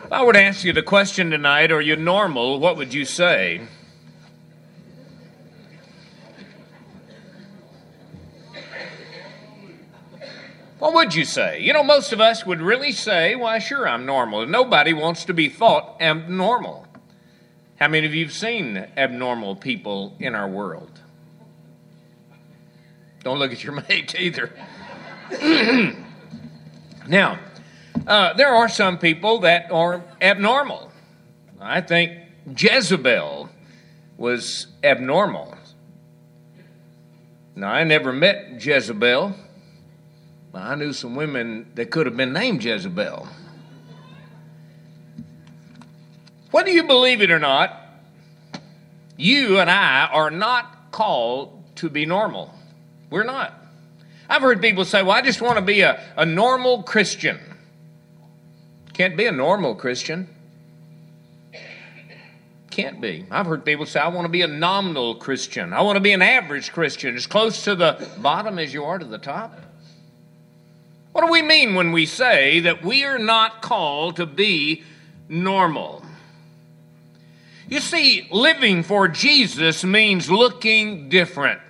If I were to ask you the question tonight, are you normal, what would you say? What would you say? You know, most of us would really say, why, sure, I'm normal. Nobody wants to be thought abnormal. How many of you have seen abnormal people in our world? Don't look at your mate either. Now, there are some people that are abnormal. I think Jezebel was abnormal. Now, I never met Jezebel. I knew some women that could have been named Jezebel. Whether you believe it or not, you and I are not called to be normal. We're not. I've heard people say, well, I just want to be a normal Christian. Can't be a normal Christian. Can't be. I've heard people say, I want to be a nominal Christian. I want to be an average Christian, as close to the bottom as you are to the top. What do we mean when we say that we are not called to be normal? You see, living for Jesus means looking different.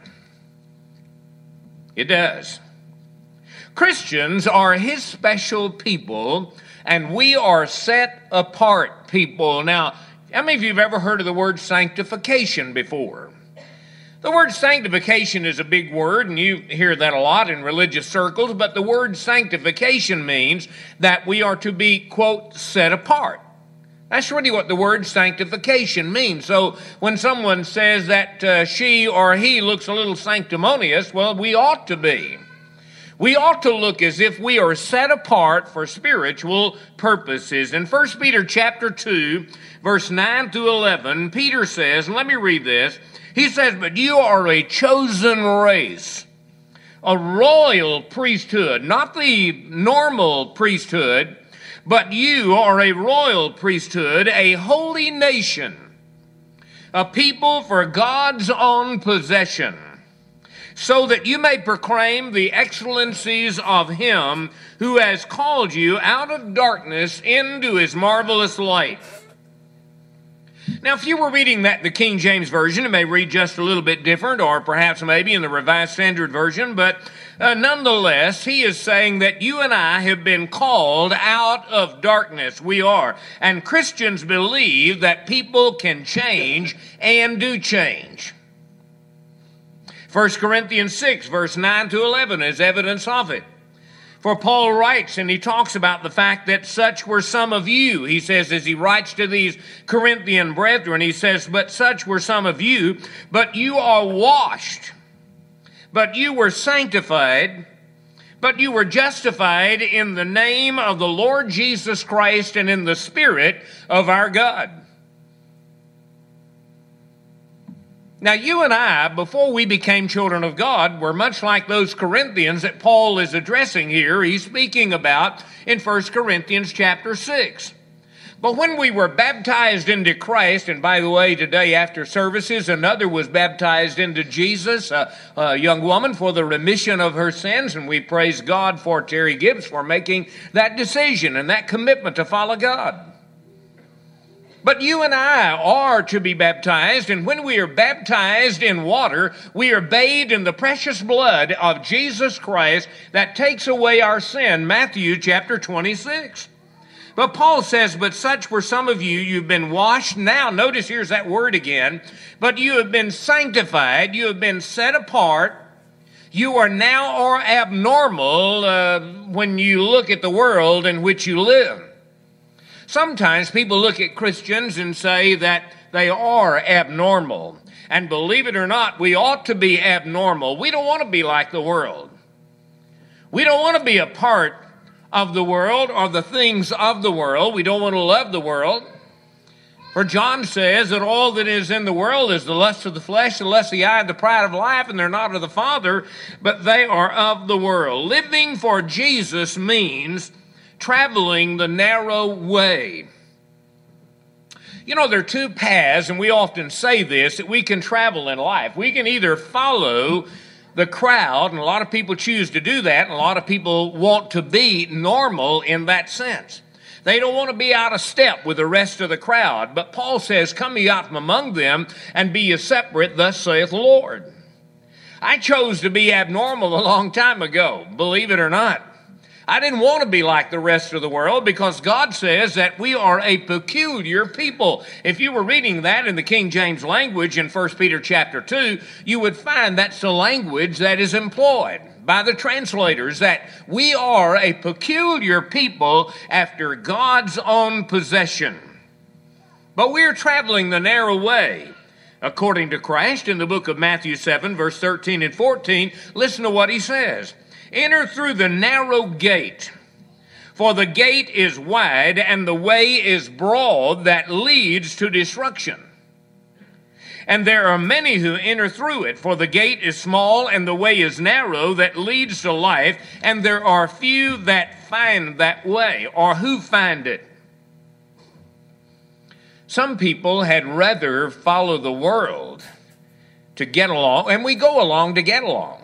It does. Christians are His special people, and we are set apart people. Now, how many of you have ever heard of the word sanctification before? The word sanctification is a big word, and you hear that a lot in religious circles, but the word sanctification means that we are to be, quote, set apart. That's really what the word sanctification means. So when someone says that she or he looks a little sanctimonious, well, we ought to be. We ought to look as if we are set apart for spiritual purposes. In 1 Peter chapter 2, verse 9 through 11, Peter says, and let me read this, he says, but you are a chosen race, a royal priesthood, not the normal priesthood, but you are a royal priesthood, a holy nation, a people for God's own possession, so that you may proclaim the excellencies of Him who has called you out of darkness into His marvelous light. Now, if you were reading that, the King James Version, it may read just a little bit different, or perhaps maybe in the Revised Standard Version, but nonetheless, he is saying that you and I have been called out of darkness. We are. And Christians believe that people can change and do change. 1 Corinthians 6, verse 9 to 11 is evidence of it. For Paul writes, and he talks about the fact that such were some of you. He says, as he writes to these Corinthian brethren, he says, but such were some of you, but you are washed, but you were sanctified, but you were justified in the name of the Lord Jesus Christ and in the Spirit of our God. Now, you and I, before we became children of God, were much like those Corinthians that Paul is addressing here. He's speaking about in 1 Corinthians chapter 6. But when we were baptized into Christ, and by the way, today after services, another was baptized into Jesus, a young woman, for the remission of her sins, and we praise God for Terry Gibbs for making that decision and that commitment to follow God. But you and I are to be baptized, and when we are baptized in water, we are bathed in the precious blood of Jesus Christ that takes away our sin, Matthew chapter 26. But Paul says, but such were some of you, you've been washed. Now, notice here's that word again, but you have been sanctified, you have been set apart. You are now abnormal when you look at the world in which you live. Sometimes people look at Christians and say that they are abnormal. And believe it or not, we ought to be abnormal. We don't want to be like the world. We don't want to be a part of the world or the things of the world. We don't want to love the world. For John says that all that is in the world is the lust of the flesh, the lust of the eye, and the pride of life, and they're not of the Father, but they are of the world. Living for Jesus means traveling the narrow way. You know, there are two paths, and we often say this, that we can travel in life. We can either follow the crowd, and a lot of people choose to do that, and a lot of people want to be normal in that sense. They don't want to be out of step with the rest of the crowd. But Paul says, come ye out from among them, and be ye separate, thus saith the Lord. I chose to be abnormal a long time ago, believe it or not. I didn't want to be like the rest of the world because God says that we are a peculiar people. If you were reading that in the King James language in 1 Peter chapter 2, you would find that's the language that is employed by the translators, that we are a peculiar people after God's own possession. But we are traveling the narrow way. According to Christ in the book of Matthew 7, verse 13 and 14, listen to what he says. Enter through the narrow gate, for the gate is wide and the way is broad that leads to destruction. And there are many who enter through it, for the gate is small and the way is narrow that leads to life, and there are few that find that way, or who find it. Some people had rather follow the world to get along, and we go along to get along.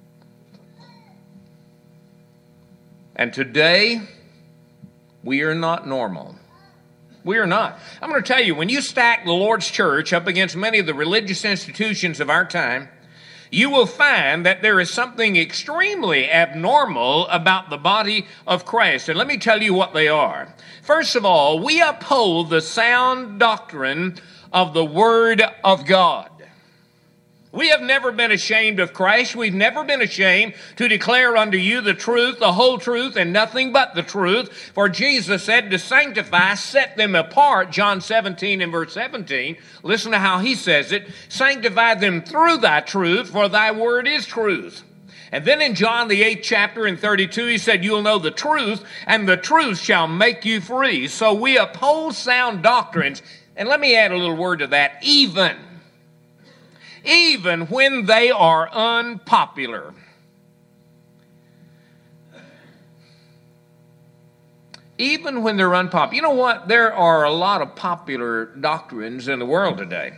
And today, we are not normal. We are not. I'm going to tell you, when you stack the Lord's church up against many of the religious institutions of our time, you will find that there is something extremely abnormal about the body of Christ. And let me tell you what they are. First of all, we uphold the sound doctrine of the Word of God. We have never been ashamed of Christ. We've never been ashamed to declare unto you the truth, the whole truth, and nothing but the truth. For Jesus said to sanctify, set them apart, John 17 and verse 17. Listen to how he says it. Sanctify them through thy truth, for thy word is truth. And then in John the 8th chapter and 32, he said, you'll know the truth, and the truth shall make you free. So we uphold sound doctrines. And let me add a little word to that, even when they are unpopular. Even when they're unpopular. You know what? There are a lot of popular doctrines in the world today.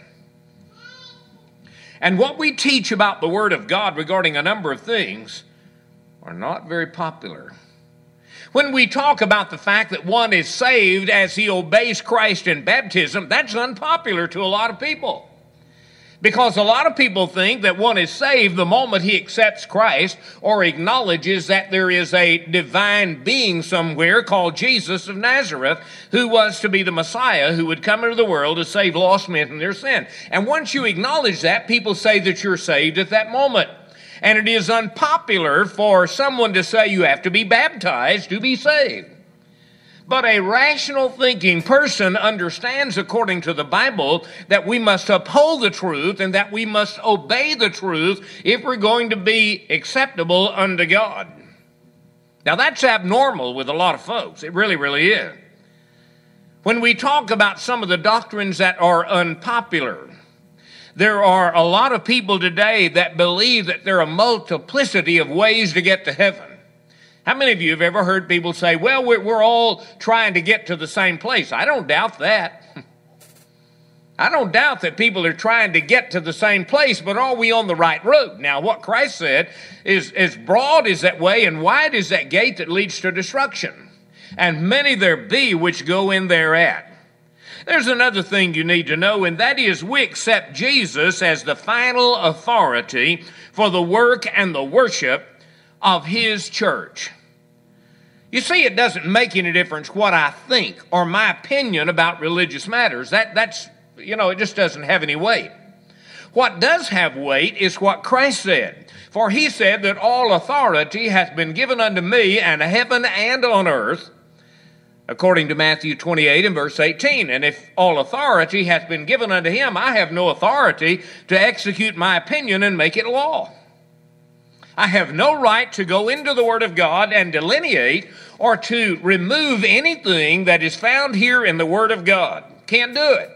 And what we teach about the Word of God regarding a number of things are not very popular. When we talk about the fact that one is saved as he obeys Christ in baptism, that's unpopular to a lot of people. Because a lot of people think that one is saved the moment he accepts Christ or acknowledges that there is a divine being somewhere called Jesus of Nazareth who was to be the Messiah who would come into the world to save lost men from their sin. And once you acknowledge that, people say that you're saved at that moment. And it is unpopular for someone to say you have to be baptized to be saved. But a rational thinking person understands, according to the Bible, that we must uphold the truth and that we must obey the truth if we're going to be acceptable unto God. Now, that's abnormal with a lot of folks. It really, really is. When we talk about some of the doctrines that are unpopular, there are a lot of people today that believe that there are a multiplicity of ways to get to heaven. How many of you have ever heard people say, well, we're all trying to get to the same place? I don't doubt that. I don't doubt that people are trying to get to the same place, but are we on the right road? Now, what Christ said is, as broad is that way and wide is that gate that leads to destruction, and many there be which go in thereat. There's another thing you need to know, and that is we accept Jesus as the final authority for the work and the worship of his church. You see, it doesn't make any difference what I think or my opinion about religious matters. That's it just doesn't have any weight. What does have weight is what Christ said. For he said that all authority hath been given unto me in heaven and on earth, according to Matthew 28 and verse 18. And if all authority hath been given unto him, I have no authority to execute my opinion and make it law. I have no right to go into the Word of God and delineate or to remove anything that is found here in the Word of God. Can't do it.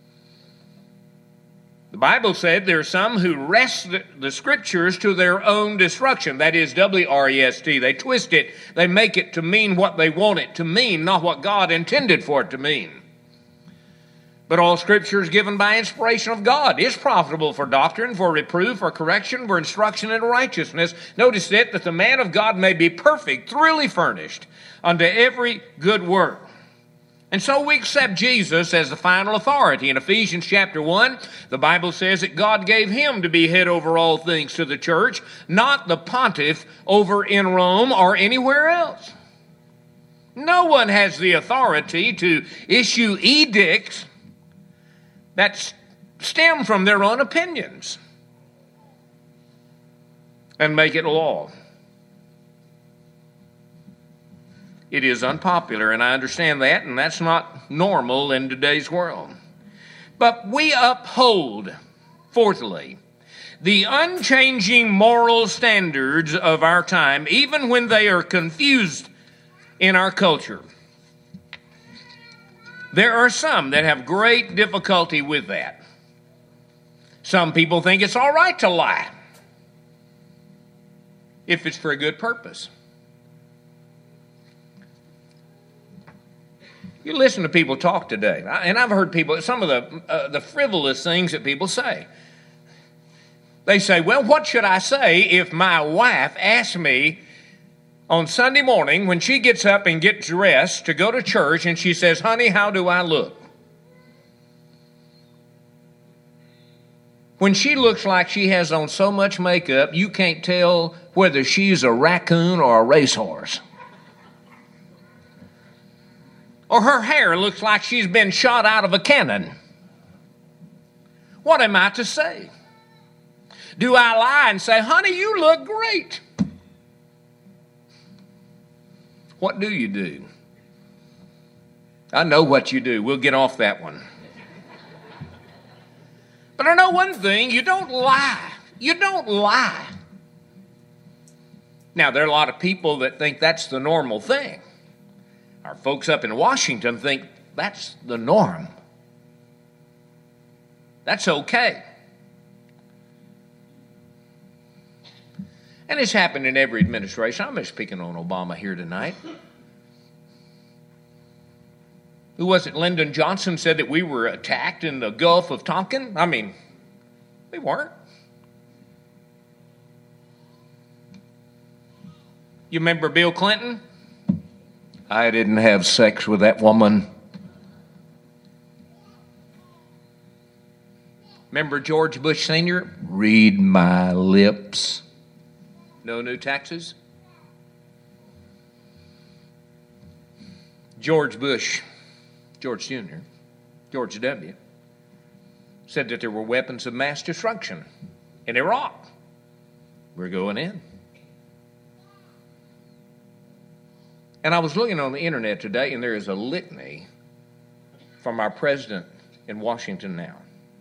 The Bible said there are some who wrest the Scriptures to their own destruction. That is W-R-E-S-T. They twist it. They make it to mean what they want it to mean, not what God intended for it to mean. But all Scripture is given by inspiration of God, is profitable for doctrine, for reproof, for correction, for instruction in righteousness. Notice it, that the man of God may be perfect, thoroughly furnished unto every good work. And so we accept Jesus as the final authority. In Ephesians chapter 1, the Bible says that God gave him to be head over all things to the church, not the pontiff over in Rome or anywhere else. No one has the authority to issue edicts that stem from their own opinions and make it law. It is unpopular, and I understand that, and that's not normal in today's world. But we uphold, fourthly, the unchanging moral standards of our time, even when they are confused in our culture. There are some that have great difficulty with that. Some people think it's all right to lie if it's for a good purpose. You listen to people talk today, and I've heard people, some of the frivolous things that people say. They say, well, what should I say if my wife asks me on Sunday morning when she gets up and gets dressed to go to church and she says, honey, how do I look? When she looks like she has on so much makeup, you can't tell whether she's a raccoon or a racehorse. Or her hair looks like she's been shot out of a cannon. What am I to say? Do I lie and say, honey, you look great? What do you do? I know what you do. We'll get off that one. But I know one thing, you don't lie. You don't lie. Now, there are a lot of people that think that's the normal thing. Our folks up in Washington think that's the norm. That's okay. And it's happened in every administration. I'm just picking on Obama here tonight. Who was it? Lyndon Johnson said that we were attacked in the Gulf of Tonkin. I mean, we weren't. You remember Bill Clinton? I didn't have sex with that woman. Remember George Bush Sr.? Read my lips. No new taxes. George Bush, George Jr., George W., said that there were weapons of mass destruction in Iraq. We're going in. And I was looking on the internet today, and there is a litany from our president in Washington now.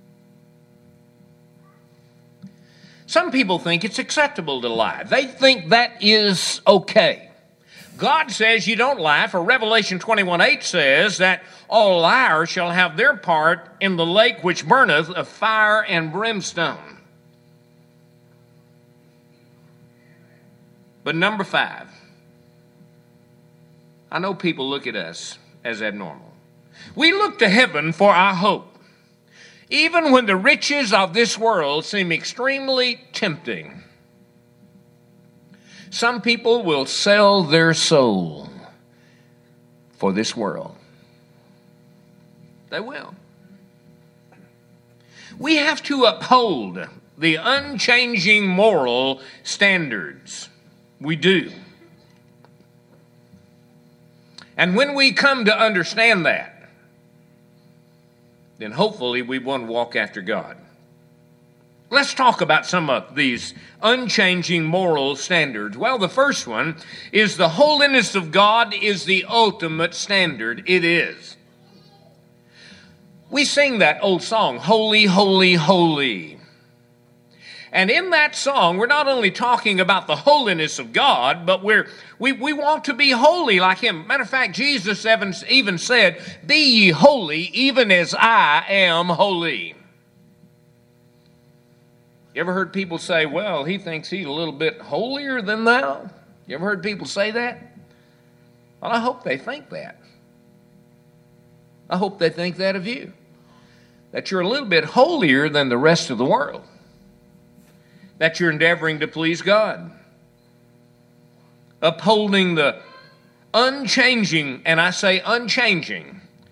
Some people think it's acceptable to lie. They think that is okay. God says you don't lie, for Revelation 21:8 says that all liars shall have their part in the lake which burneth of fire and brimstone. But number 5, I know people look at us as abnormal. We look to heaven for our hope. Even when the riches of this world seem extremely tempting, some people will sell their soul for this world. They will. We have to uphold the unchanging moral standards. We do. And when we come to understand that, then hopefully we want to walk after God. Let's talk about some of these unchanging moral standards. Well, the first one is the holiness of God is the ultimate standard. It is. We sing that old song, Holy, Holy, Holy. And in that song, we're not only talking about the holiness of God, but we want to be holy like Him. Matter of fact, Jesus even said, be ye holy, even as I am holy. You ever heard people say, well, he thinks he's a little bit holier than thou? You ever heard people say that? Well, I hope they think that. I hope they think that of you. That you're a little bit holier than the rest of the world. That you're endeavoring to please God. Upholding the unchanging, and I say unchanging,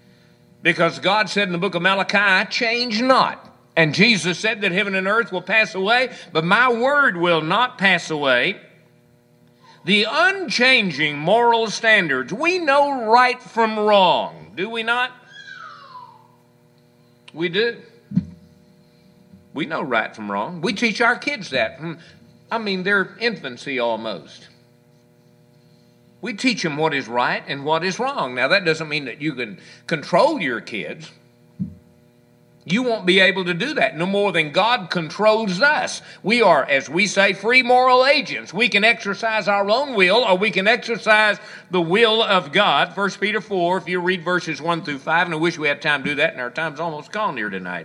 Because God said in the book of Malachi, I change not. And Jesus said that heaven and earth will pass away, but my word will not pass away. The unchanging moral standards. We know right from wrong, do we not? We do. We know right from wrong. We teach our kids that from, their infancy almost. We teach them what is right and what is wrong. Now, that doesn't mean that you can control your kids. You won't be able to do that no more than God controls us. We are, as we say, free moral agents. We can exercise our own will, or we can exercise the will of God. 1 Peter 4, if you read verses 1 through 5, and I wish we had time to do that, and our time's almost gone here tonight.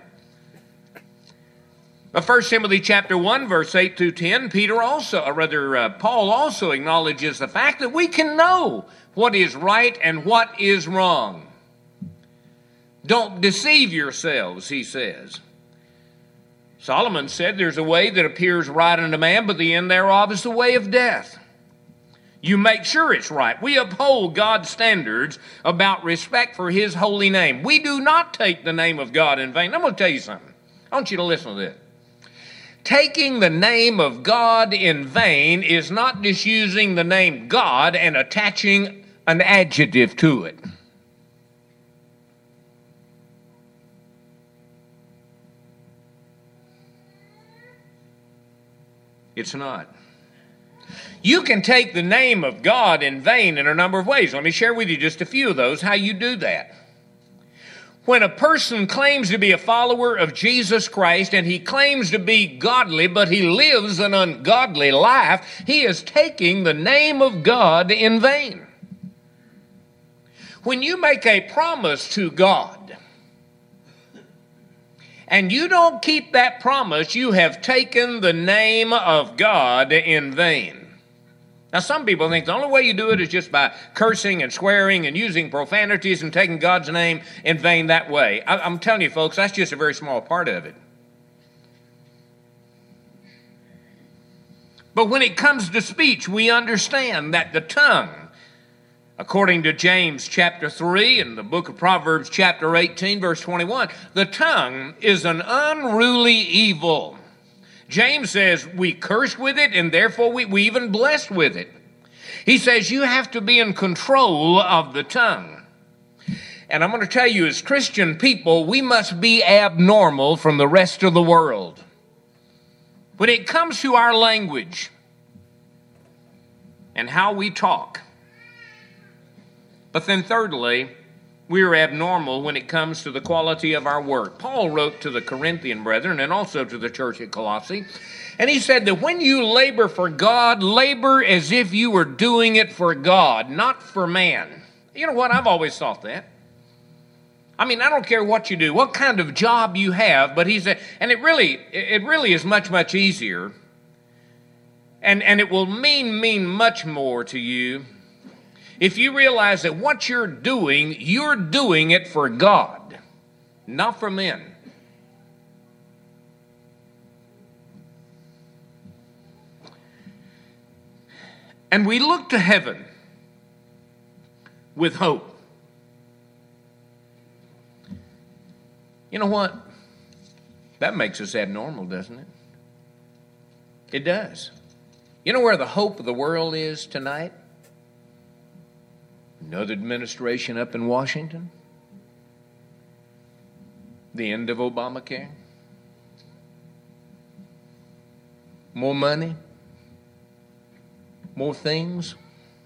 But 1 Timothy chapter 1, verse 8 through 10, Paul also acknowledges the fact that we can know what is right and what is wrong. Don't deceive yourselves, he says. Solomon said there's a way that appears right unto man, but the end thereof is the way of death. You make sure it's right. We uphold God's standards about respect for his holy name. We do not take the name of God in vain. I'm going to tell you something. I want you to listen to this. Taking the name of God in vain is not just using the name God and attaching an adjective to it. It's not. You can take the name of God in vain in a number of ways. Let me share with you just a few of those, how you do that. When a person claims to be a follower of Jesus Christ and he claims to be godly, but he lives an ungodly life, he is taking the name of God in vain. When you make a promise to God, and you don't keep that promise, you have taken the name of God in vain. Now, some people think the only way you do it is just by cursing and swearing and using profanities and taking God's name in vain that way. I'm telling you, folks, that's just a very small part of it. But when it comes to speech, we understand that the tongue, according to James chapter 3 and the book of Proverbs chapter 18, verse 21, the tongue is an unruly evil. James says we curse with it and therefore we even bless with it. He says you have to be in control of the tongue. And I'm going to tell you, as Christian people, we must be abnormal from the rest of the world. When it comes to our language and how we talk, but then thirdly, we are abnormal when it comes to the quality of our work. Paul wrote to the Corinthian brethren and also to the church at Colossae, and he said that when you labor for God, labor as if you were doing it for God, not for man. You know what? I've always thought that. I don't care what you do, what kind of job you have, but he said, and it really is much, much easier, and it will mean much more to you if you realize that what you're doing it for God, not for men. And we look to heaven with hope. You know what? That makes us abnormal, doesn't it? It does. You know where the hope of the world is tonight? Another administration up in Washington. The end of Obamacare. More money. More things.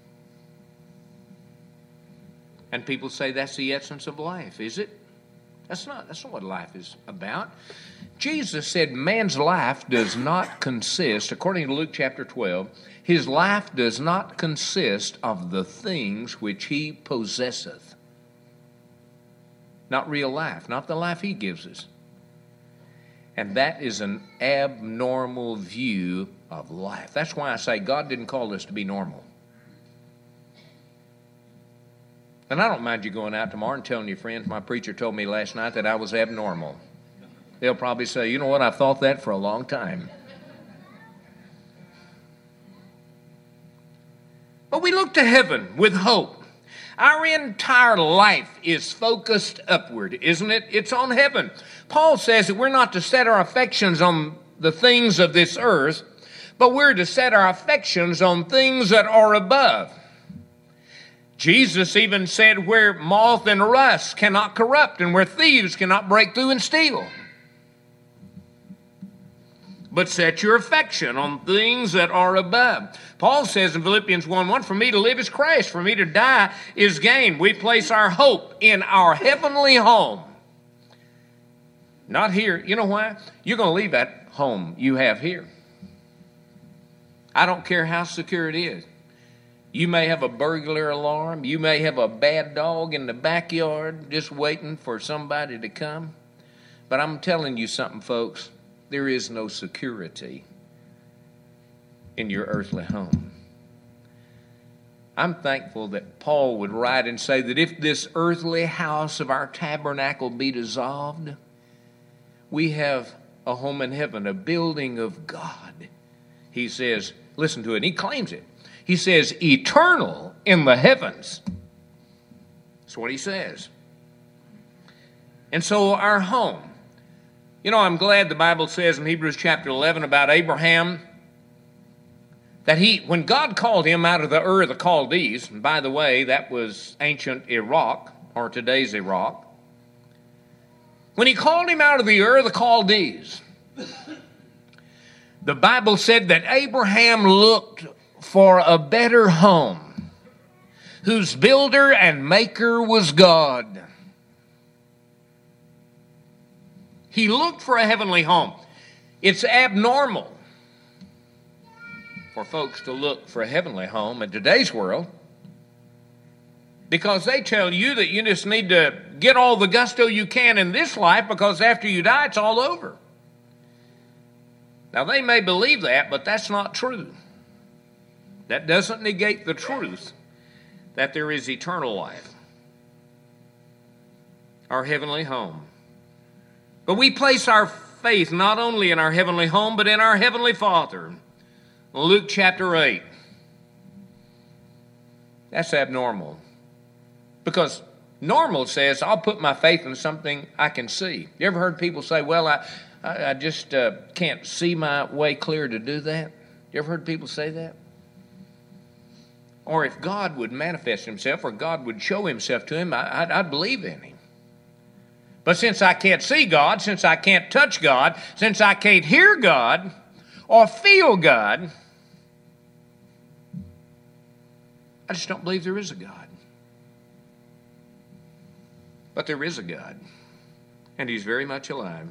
And people say that's the essence of life, is it? That's not what life is about. Jesus said man's life does not consist, according to Luke chapter 12, his life does not consist of the things which he possesseth. Not real life, not the life he gives us. And that is an abnormal view of life. That's why I say God didn't call us to be normal. And I don't mind you going out tomorrow and telling your friends, my preacher told me last night that I was abnormal. They'll probably say, you know what, I've thought that for a long time. But we look to heaven with hope. Our entire life is focused upward, isn't it? It's on heaven. Paul says that we're not to set our affections on the things of this earth, but we're to set our affections on things that are above. Jesus even said where moth and rust cannot corrupt and where thieves cannot break through and steal. But set your affection on things that are above. Paul says in Philippians 1:1, for me to live is Christ, for me to die is gain. We place our hope in our heavenly home. Not here. You know why? You're going to leave that home you have here. I don't care how secure it is. You may have a burglar alarm. You may have a bad dog in the backyard just waiting for somebody to come. But I'm telling you something, folks. There is no security in your earthly home. I'm thankful that Paul would write and say that if this earthly house of our tabernacle be dissolved, we have a home in heaven, a building of God. He says, listen to it, he claims it. He says, eternal in the heavens. That's what he says. And so our home. You know, I'm glad the Bible says in Hebrews chapter 11 about Abraham that when God called him out of the Ur of the Chaldees, and by the way, that was ancient Iraq, or today's Iraq. When he called him out of the Ur of the Chaldees, the Bible said that Abraham looked for a better home, whose builder and maker was God. He looked for a heavenly home. It's abnormal for folks to look for a heavenly home in today's world because they tell you that you just need to get all the gusto you can in this life because after you die, it's all over. Now, they may believe that, but that's not true. That doesn't negate the truth that there is eternal life, our heavenly home. But we place our faith not only in our heavenly home, but in our heavenly Father. Luke chapter 8. That's abnormal. Because normal says, I'll put my faith in something I can see. You ever heard people say, well, I just can't see my way clear to do that? You ever heard people say that? Or if God would manifest himself or God would show himself to him, I'd believe in him. But since I can't see God, since I can't touch God, since I can't hear God or feel God, I just don't believe there is a God. But there is a God, and he's very much alive.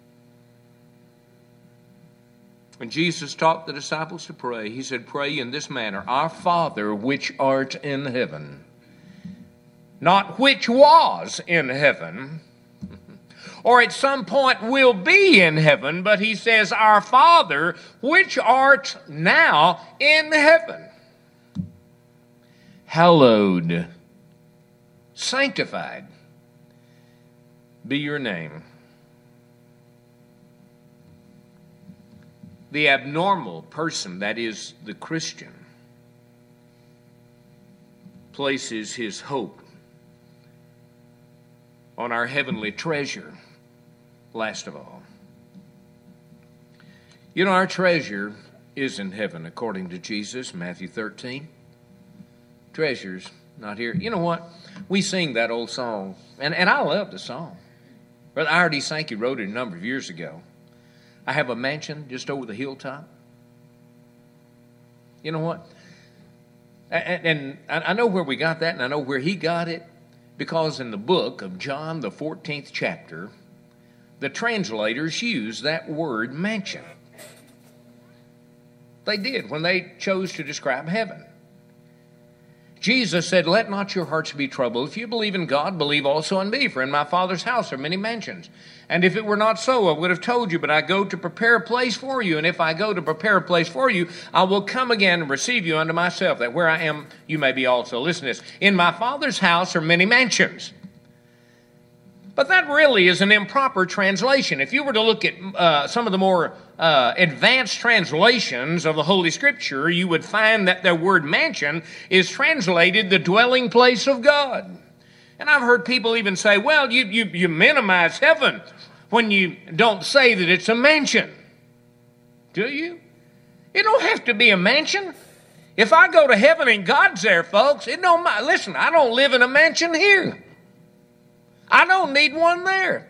When Jesus taught the disciples to pray, he said, pray in this manner, our Father which art in heaven. Not which was in heaven, or at some point will be in heaven, but he says, our Father, which art now in heaven. Hallowed, sanctified be your name. The abnormal person, that is the Christian, places his hope on our heavenly treasure. Last of all, you know, our treasure is in heaven, according to Jesus, Matthew 13. Treasures not here. You know what? We sing that old song, and I love the song. Brother R.D. Sankey wrote it a number of years ago. I have a mansion just over the hilltop. You know what? And I know where we got that, and I know where he got it, because in the book of John, the 14th chapter, the translators used that word mansion. They did when they chose to describe heaven. Jesus said, let not your hearts be troubled. If you believe in God, believe also in me. For in my Father's house are many mansions. And if it were not so, I would have told you. But I go to prepare a place for you. And if I go to prepare a place for you, I will come again and receive you unto myself, that where I am, you may be also. Listen to this. In my Father's house are many mansions. But that really is an improper translation. If you were to look at some of the more advanced translations of the Holy Scripture, you would find that the word mansion is translated the dwelling place of God. And I've heard people even say, well, you minimize heaven when you don't say that it's a mansion. Do you? It don't have to be a mansion. If I go to heaven and God's there, folks, it don't matter. Listen, I don't live in a mansion here. I don't need one there.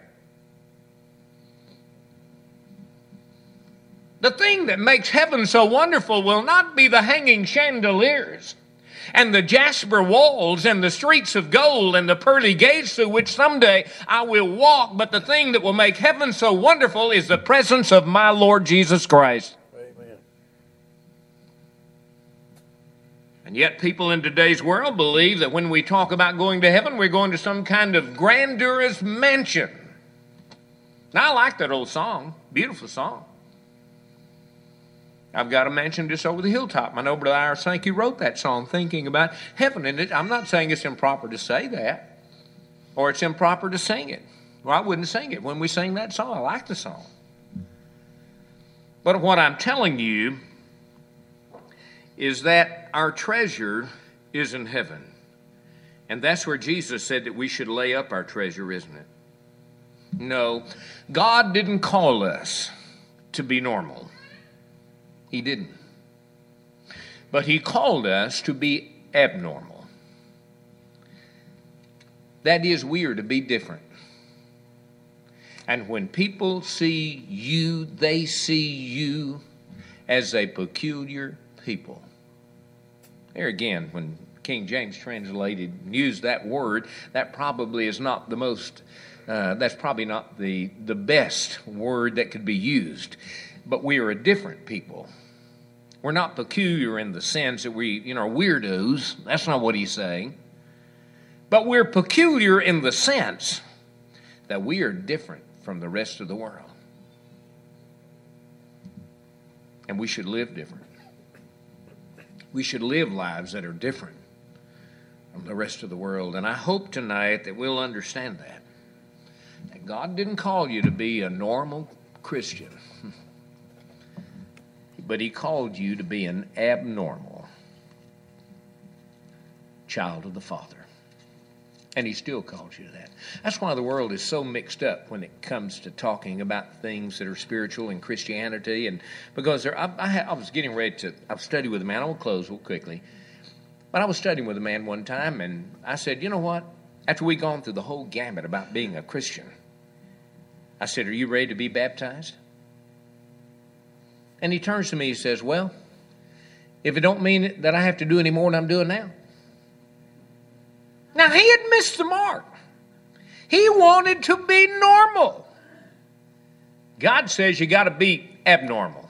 The thing that makes heaven so wonderful will not be the hanging chandeliers and the jasper walls and the streets of gold and the pearly gates through which someday I will walk, but the thing that will make heaven so wonderful is the presence of my Lord Jesus Christ. Amen. And yet people in today's world believe that when we talk about going to heaven, we're going to some kind of grandiose mansion. Now, I like that old song. Beautiful song. I've got a mansion just over the hilltop. My neighbor Brother Ira Sankey wrote that song thinking about heaven. And I'm not saying it's improper to say that or it's improper to sing it. Well, I wouldn't sing it when we sing that song. I like the song. But what I'm telling you is that our treasure is in heaven. And that's where Jesus said that we should lay up our treasure, isn't it? No, God didn't call us to be normal. He didn't. But He called us to be abnormal. That is, we are to be different. And when people see you, they see you as a peculiar people. There again, when King James translated and used that word, that probably is not the most, that's probably not the best word that could be used. But we are a different people. We're not peculiar in the sense that we, are weirdos. That's not what he's saying. But we're peculiar in the sense that we are different from the rest of the world. And we should live different. We should live lives that are different from the rest of the world. And I hope tonight that we'll understand that. That God didn't call you to be a normal Christian. But He called you to be an abnormal child of the Father. And He still calls you to that. That's why the world is so mixed up when it comes to talking about things that are spiritual in Christianity. And because I was getting ready to, I was studying with a man. I will close real quickly. But I was studying with a man one time, and I said, you know what? After we'd gone through the whole gamut about being a Christian, I said, are you ready to be baptized? And he turns to me and says, well, if it don't mean that I have to do any more than I'm doing now. Now, he had missed the mark. He wanted to be normal. God says you got to be abnormal.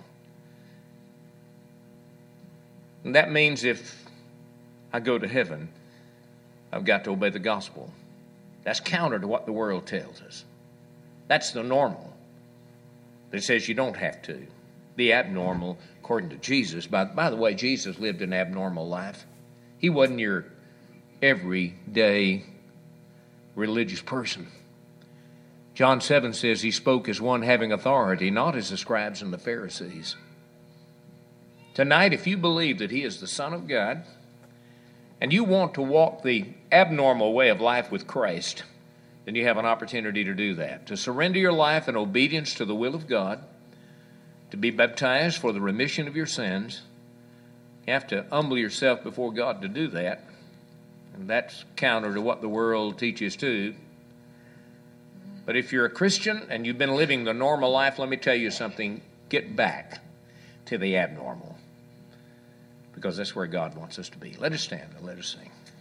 And that means if I go to heaven, I've got to obey the gospel. That's counter to what the world tells us. That's the normal. That says you don't have to. The abnormal, according to Jesus. By the way, Jesus lived an abnormal life. He wasn't your everyday religious person. John 7 says He spoke as one having authority, not as the scribes and the Pharisees. Tonight, if you believe that He is the Son of God, and you want to walk the abnormal way of life with Christ, then you have an opportunity to do that. To surrender your life in obedience to the will of God, to be baptized for the remission of your sins. You have to humble yourself before God to do that. And that's counter to what the world teaches too. But if you're a Christian and you've been living the normal life, let me tell you something. Get back to the abnormal. Because that's where God wants us to be. Let us stand and let us sing.